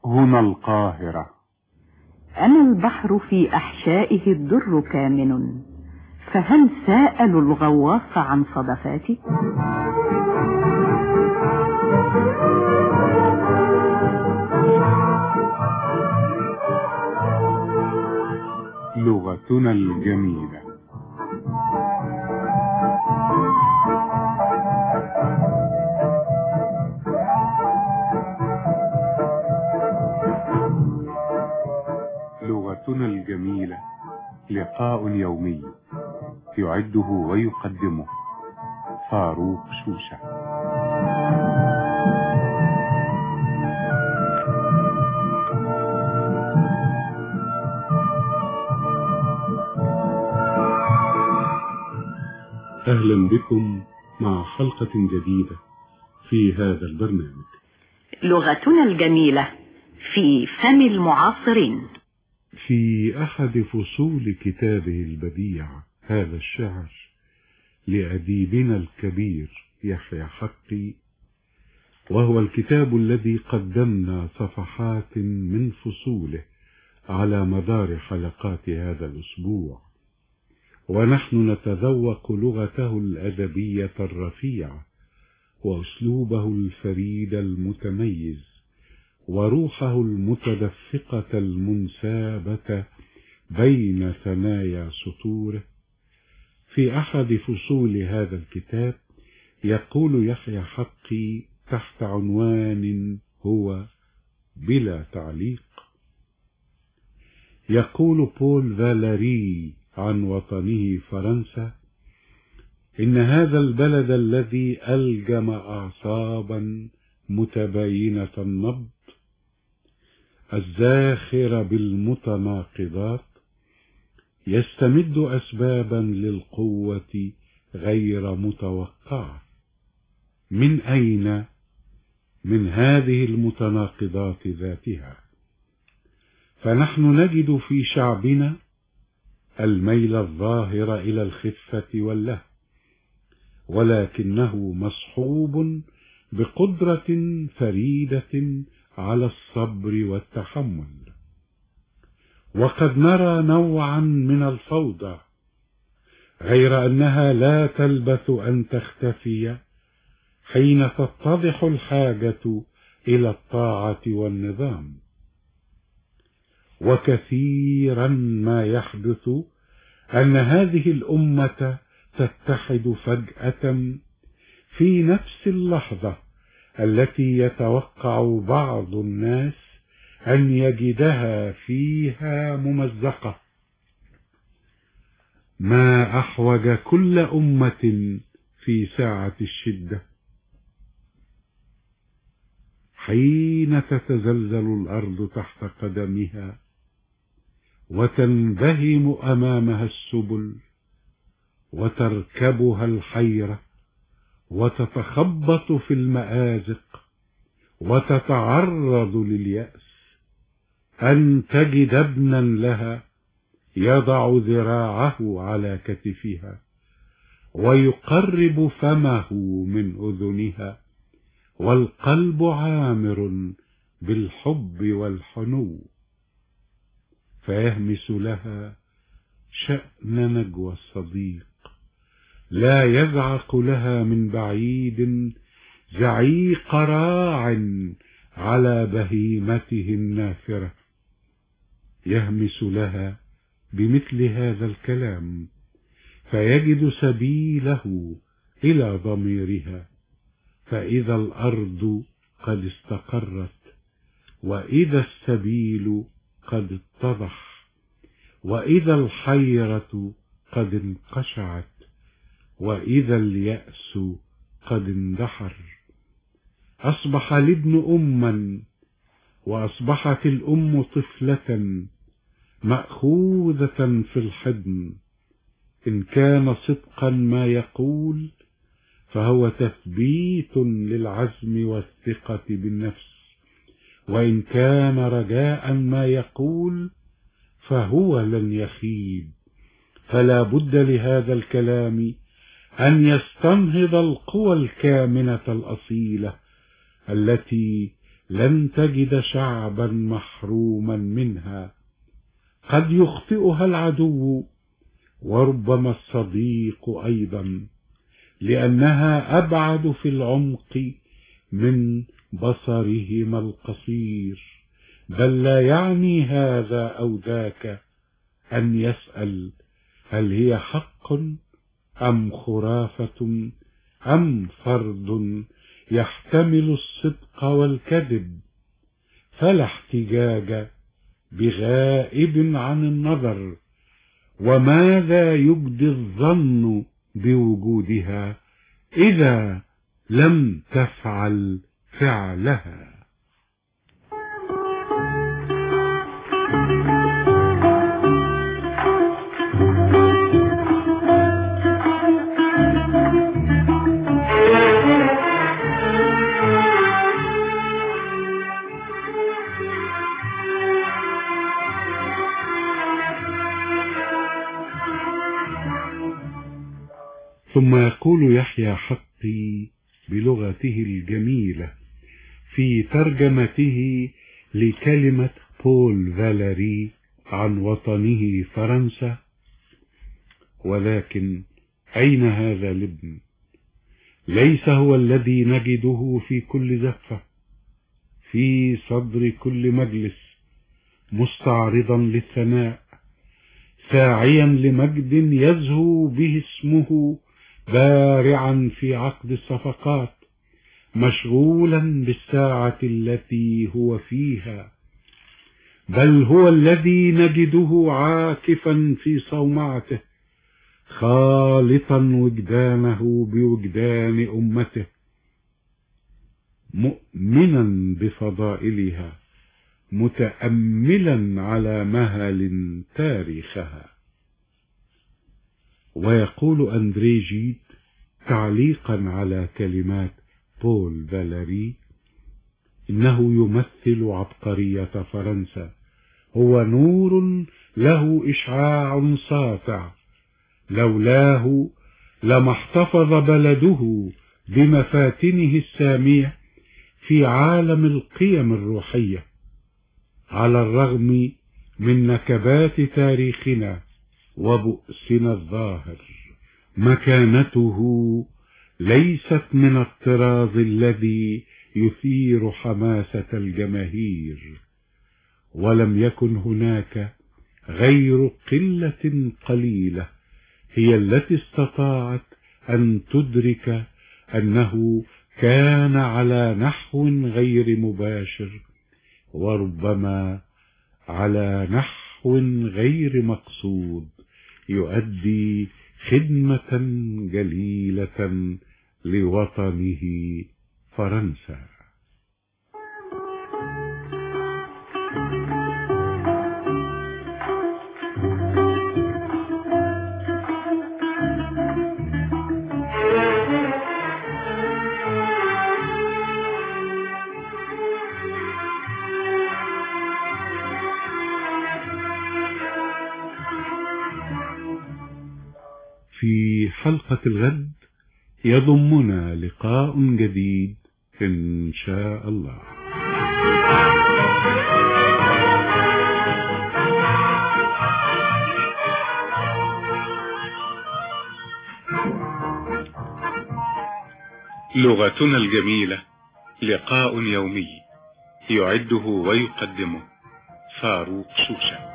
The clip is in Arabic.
هنا القاهرة. أنا البحر في أحشائه الدر كامن، فهل سألوا الغواص عن صدفاتي؟ لغتنا الجميلة. لغتنا الجميلة لقاء يومي يعده ويقدمه فاروق شوشة. أهلا بكم مع حلقة جديدة في هذا البرنامج. لغتنا الجميلة في فم المعاصرين. في أحد فصول كتابه البديع هذا الشعر لأديبنا الكبير يحيى حقي، وهو الكتاب الذي قدمنا صفحات من فصوله على مدار حلقات هذا الأسبوع، ونحن نتذوق لغته الأدبية الرفيعة وأسلوبه الفريد المتميز وروحه المتدفقة المنسابة بين ثنايا سطوره. في أحد فصول هذا الكتاب يقول يحيى حقي تحت عنوان هو بلا تعليق، يقول بول فاليري عن وطنه فرنسا: إن هذا البلد الذي ألجم أعصابا متباينة النبض الزاخر بالمتناقضات يستمد أسبابا للقوة غير متوقعة. من أين؟ من هذه المتناقضات ذاتها. فنحن نجد في شعبنا الميل الظاهر إلى الخفة واللهو، ولكنه مصحوب بقدرة فريدة على الصبر والتحمل. وقد نرى نوعا من الفوضى، غير أنها لا تلبث أن تختفي حين تتضح الحاجة إلى الطاعة والنظام. وكثيرا ما يحدث أن هذه الأمة تتحد فجأة في نفس اللحظة التي يتوقع بعض الناس أن يجدها فيها ممزقة. ما أحوج كل أمة في ساعة الشدة حين تتزلزل الأرض تحت قدمها وتنبهم أمامها السبل وتركبها الحيرة وتتخبط في المآزق وتتعرض لليأس، أن تجد ابنا لها يضع ذراعه على كتفها ويقرب فمه من أذنها والقلب عامر بالحب والحنو، فيهمس لها شأن نجوى الصديق، لا يزعق لها من بعيد زعيق راع على بهيمته النافرة. يهمس لها بمثل هذا الكلام فيجد سبيله إلى ضميرها، فإذا الأرض قد استقرت، وإذا السبيل قد اتضح، وإذا الحيرة قد انقشعت، وإذا اليأس قد اندحر، أصبح الابن أما، وأصبحت الأم طفلة مأخوذة في الحضن. إن كان صدقا ما يقول فهو تثبيت للعزم والثقة بالنفس، وإن كان رجاء ما يقول فهو لن يخيب. فلا بد لهذا الكلام أن يستنهض القوى الكامنة الأصيلة التي لن تجد شعبا محروما منها. قد يخطئها العدو وربما الصديق أيضا، لأنها أبعد في العمق من بصرهما القصير. بل لا يعني هذا أو ذاك أن يسأل هل هي حق أم خرافة أم فرد يحتمل الصدق والكذب، فلا احتجاج بغائب عن النظر. وماذا يجدي الظن بوجودها إذا لم تفعل فعلها؟ ثم يقول يحيى حقي بلغته الجميلة في ترجمته لكلمة بول فاليري عن وطنه فرنسا: ولكن أين هذا الابن؟ ليس هو الذي نجده في كل زفة، في صدر كل مجلس، مستعرضا للثناء، ساعيا لمجد يزهو به اسمه، بارعا في عقد الصفقات، مشغولا بالساعة التي هو فيها. بل هو الذي نجده عاكفا في صومعته، خالطا وجدانه بوجدان أمته، مؤمنا بفضائلها، متأملا على مهل تاريخها. ويقول أندري جيد تعليقا على كلمات بول فاليري: إنه يمثل عبقرية فرنسا، هو نور له إشعاع ساطع، لولاه لما احتفظ بلده بمفاتنه السامية في عالم القيم الروحية، على الرغم من نكبات تاريخنا وبؤسنا الظاهر. مكانته ليست من الطراز الذي يثير حماسة الجماهير، ولم يكن هناك غير قلة قليلة هي التي استطاعت أن تدرك أنه كان على نحو غير مباشر، وربما على نحو غير مقصود، يؤدي خدمة جليلة لوطنه فرنسا. في حلقة الغد يضمنا لقاء جديد إن شاء الله. لغتنا الجميلة، لقاء يومي يعده ويقدمه فاروق شوشة.